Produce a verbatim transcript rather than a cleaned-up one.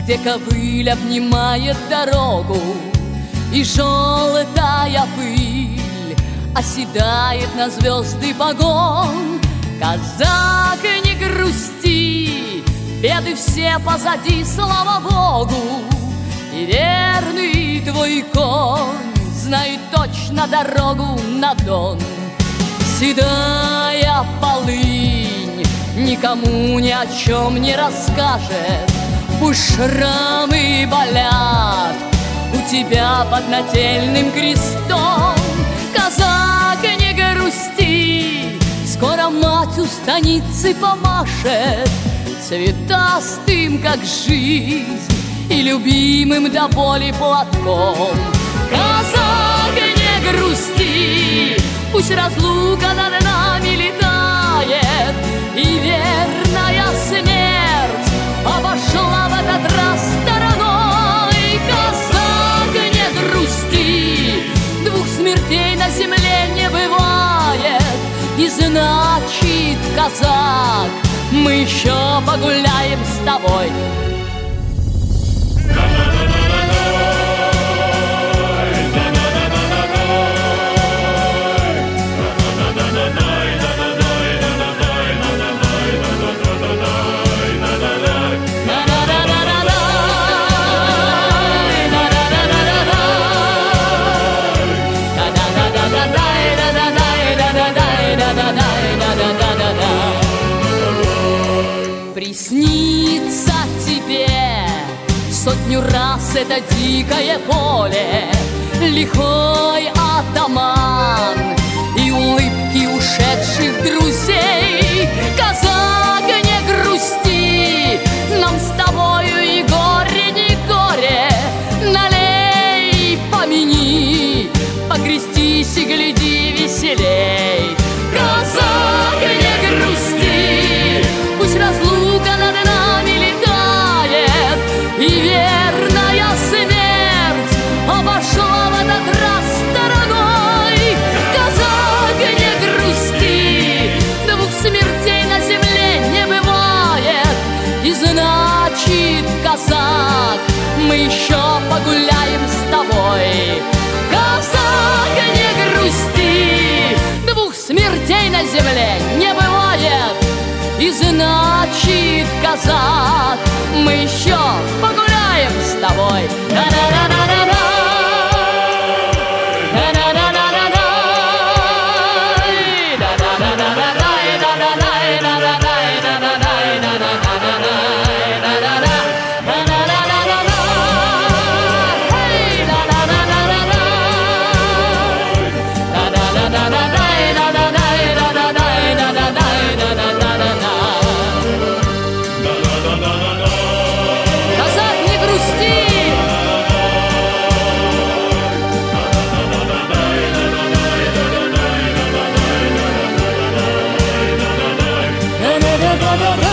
где ковыль обнимает дорогу, и желтая пыль оседает на звезды погон. Казак, не грусти, беды все позади, слава Богу, и верный твой конь знает точно дорогу на Дон. Седая полынь никому ни о чем не расскажет, пусть шрамы болят у тебя под нательным крестом. Казак, не грусти, скоро мать у станицы помашет цветастым, как жизнь, и любимым до боли платком. Казак, не грусти, пусть разлука над нами летает, и верная смерть обошла в этот раз стороной. Казак, не грусти, двух смертей на земле не бывает, и значит, казак, мы еще погуляем с тобой. Приснится тебе сотню раз это дикое поле, лихой атаман и улыбки ушедших друзей. Казак, не грусти, нам с тобою и горе, не горе. Налей, помяни, покрестись и гляди веселей. Казак, не грусти, пусть разлука над нами летает, и верная смерть обошла в этот раз стороной. Казак, не грусти, двух смертей на земле не бывает, и значит, казак, мы еще погуляем с тобой. Казак, не грусти, двух смертей на земле не бывает, и значит, казак, мы еще погуляем с тобой. Да-да-да-да-да-да. Da da da da da.